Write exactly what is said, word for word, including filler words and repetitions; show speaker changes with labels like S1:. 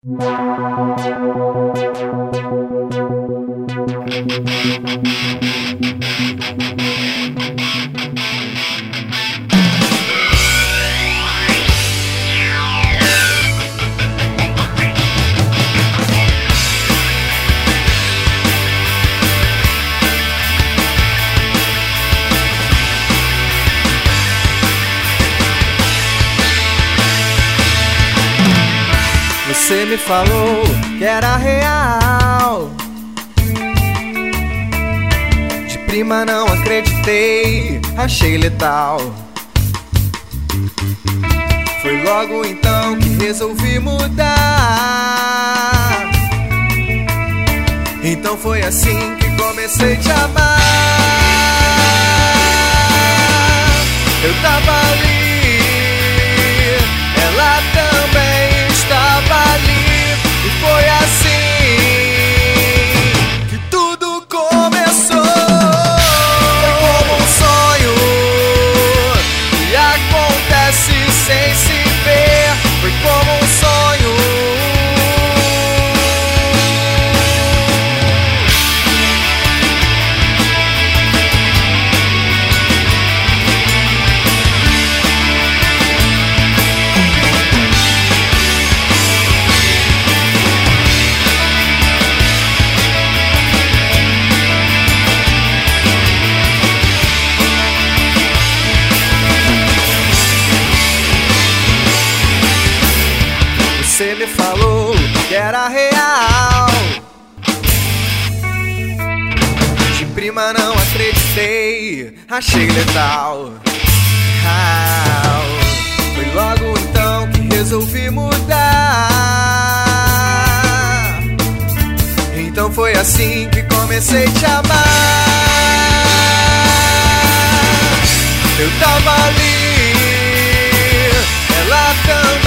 S1: Você me falou que era real. De prima não acreditei, achei letal. Foi logo então que resolvi mudar. Então foi assim que comecei a te amar. Eu tava ali, ela também estava ali. E foi assim que tudo começou. Foi como um sonho que acontece sem se ver. Foi como um sonho. Você me falou que era real. De prima não acreditei, achei letal. Foi logo então que resolvi mudar. Então foi assim que comecei a te amar. Eu tava ali, ela também